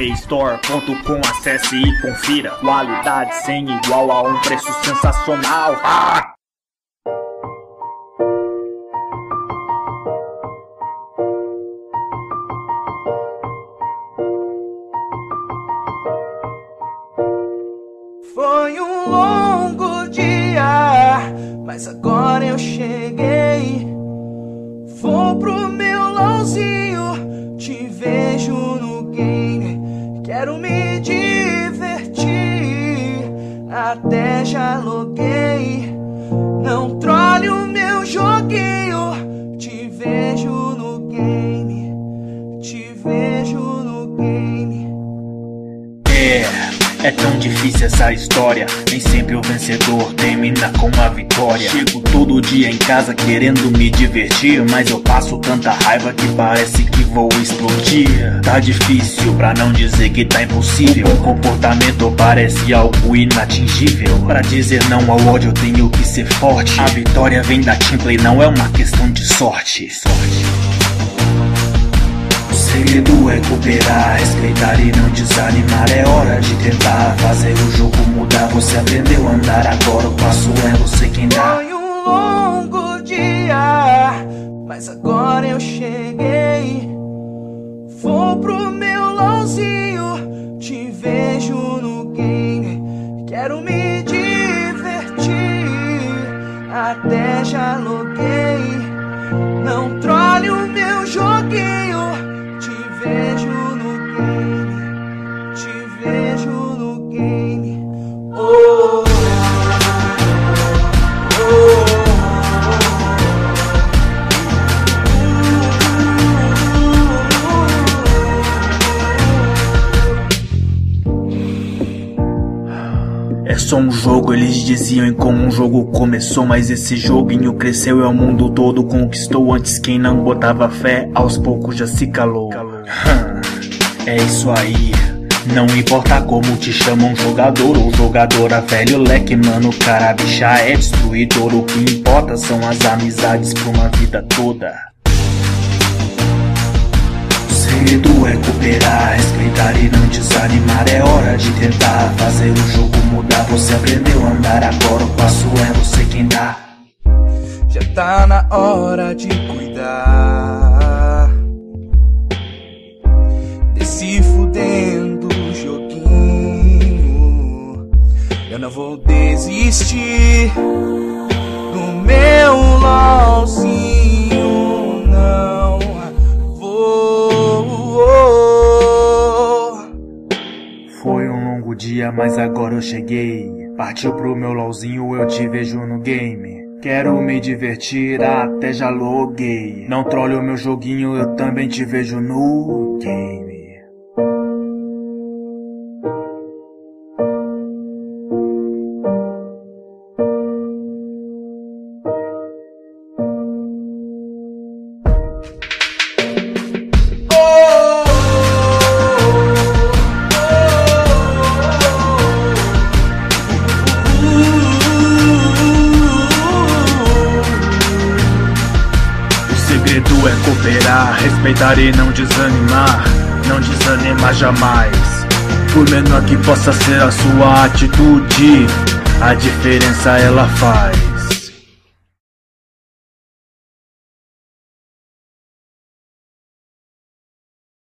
Playstore.com, acesse e confira. Qualidade sem igual a um preço sensacional. Foi um longo dia, mas agora eu cheguei. Vou pro meu LOLzinho, te vejo no game. Quero me divertir, até já loguei. Não trole o meu joguinho, te vejo no game. Te vejo no game. É tão difícil essa história, nem sempre o vencedor termina com a vitória. Chego todo dia em casa querendo me divertir, mas eu passo tanta raiva que parece que vou explodir. Tá difícil, pra não dizer que tá impossível. O comportamento parece algo inatingível. Pra dizer não ao ódio eu tenho que ser forte. A vitória vem da teamplay, não é uma questão de sorte. O segredo é cooperar, respeitar e não desanimar. É hora de tentar fazer o jogo mudar. Você aprendeu a andar, agora o passo é você quem dá. Foi um longo dia, mas agora eu cheguei. Vou pro meu LOLzinho, te vejo no game. Quero me divertir, até já loguei. Não trole o meu joguinho, te vejo no game. Te vejo no game. Oh, É só um jogo, eles diziam em como um jogo começou, mas esse joguinho cresceu e o mundo todo conquistou. Antes quem não botava fé, aos poucos já se calou. É isso aí, não importa como te chamam, jogador ou jogadora, velho leque, mano, cara, bicha é destruidor. O que importa são as amizades pra uma vida toda. O segredo é cooperar, respeitar e não desanimar. É hora de tentar fazer o jogo mudar. Você aprendeu a andar, agora o passo é você quem dá. já tá na hora de cuidar desse fudendo joguinho. Eu não vou desistir do meu LOLzinho, não vou. Foi um longo dia, mas agora eu cheguei. Partiu pro meu LOLzinho, eu te vejo no game. Quero me divertir, até já loguei. Não trole o meu joguinho, eu também te vejo no game. O segredo é cooperar, respeitar e não desanimar. Não desanimar jamais. Por menor que possa ser a sua atitude, a diferença ela faz.